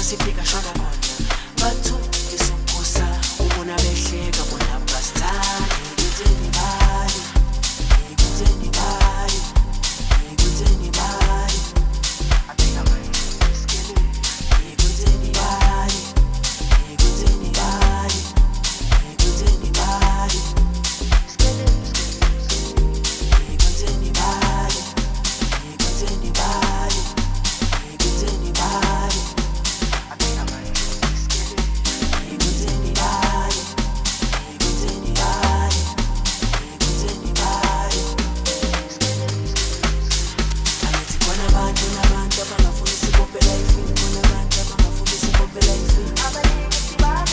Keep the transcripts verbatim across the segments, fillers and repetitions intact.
masifika shona khona bathu isukhusa ubona behleka bona bastani ngizeni bali ngizeni bali ngizeni bali athina manje skele ngizeni bali ngizeni bali ngizeni bali skele ngizeni bali ngizeni bali ngizeni bali athina manje skele ngizeni bali ngizeni bali ngizeni bali angithi khona abantu nabantu abangafuni sibopela ifini khona abantu abangafuni sibopela ifini abaningi sibana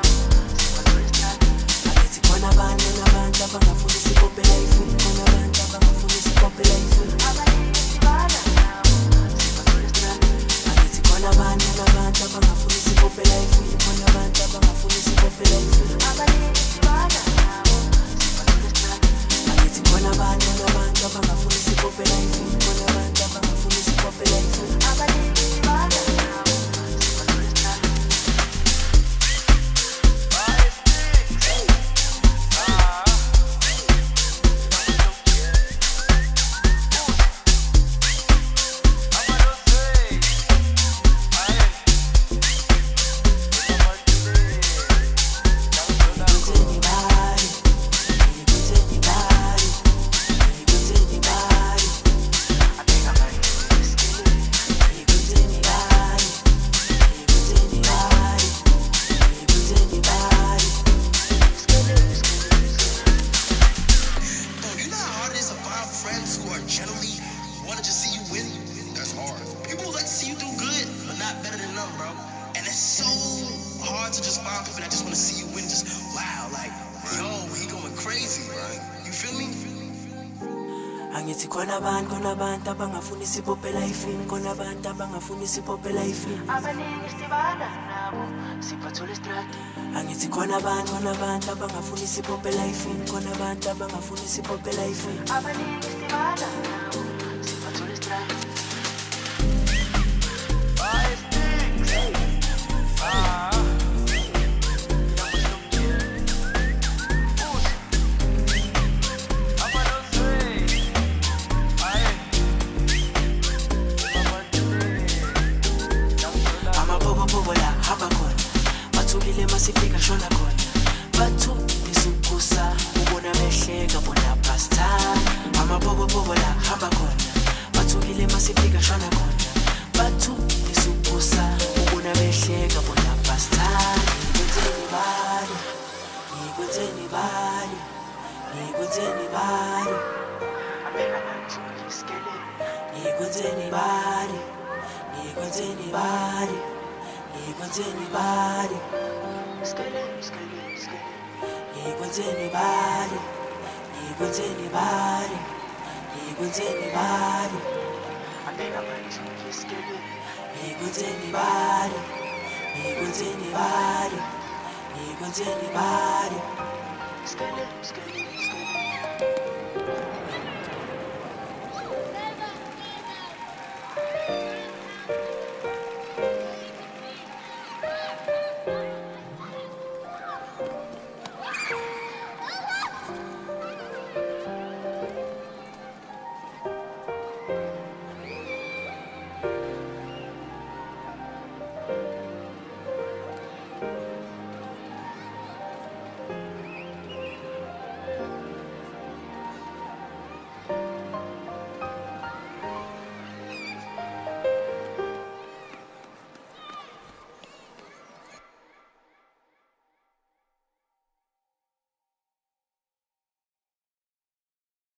angithi khona abantu nabantu abangafuni sibopela ifini khona abantu abangafuni sibopela ifini abaningi sibana angithi khona abantu nabantu abangafuni sibopela ifini khona abantu abangafuni sibopela ifini abaningi sibana angithi khona abantu nabantu abangafuni sibopela ifini khona abantu abangafuni sibopela ifini abaningi sibana angithi khona abantu khona abantu abangafuni sibopela ifini khona abantu abangafuni sibopela ifini abaningi sibana nabo siphathole strati angithi khona abantu khona abantu abangafuni sibopela ifini khona abantu abangafuni sibopela ifini abaningi sibana nabo siphathole strati masifika shona khona bathu isukhusa ubona behleka bona bastani amabobobobo la hamba khona bathukile masifika shona khona bathu isukhusa ubona behleka bona bastani ngizeni bali ngizeni bali ngizeni bali abeka manje iskele ngizeni bali ngizeni bali ngizeni bali skele skele skele ngizeni bali ngizeni bali ngizeni bali abeka manje skele ngizeni bali ngizeni bali ngizeni bali skele skele skele